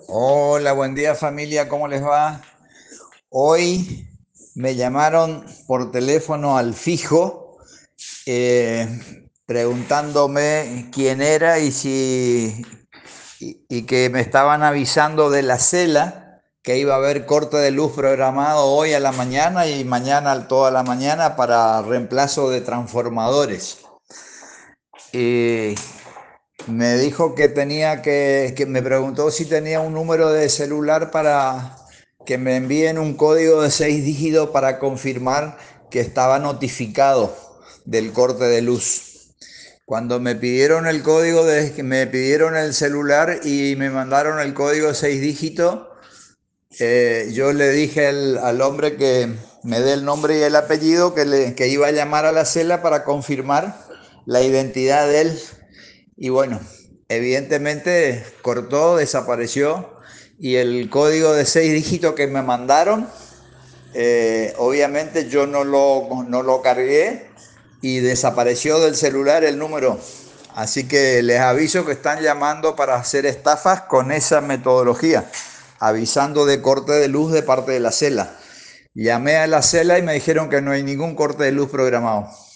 Hola, buen día familia, ¿cómo les va? Hoy me llamaron por teléfono al fijo preguntándome quién era y que me estaban avisando de la cela, que iba a haber corte de luz programado hoy a la mañana y mañana toda la mañana para reemplazo de transformadores. Y me dijo que me preguntó si tenía un número de celular para que me envíen un código de 6 dígitos para confirmar que estaba notificado del corte de luz. Cuando me pidieron el código, me pidieron el celular y me mandaron el código de 6 dígitos, yo le dije al hombre que me dé el nombre y el apellido, que iba a llamar a la cela para confirmar la identidad de él. Y bueno, evidentemente cortó, desapareció y el código de 6 dígitos que me mandaron, obviamente yo no lo cargué y desapareció del celular el número. Así que les aviso que están llamando para hacer estafas con esa metodología, avisando de corte de luz de parte de la cela. Llamé a la cela y me dijeron que no hay ningún corte de luz programado.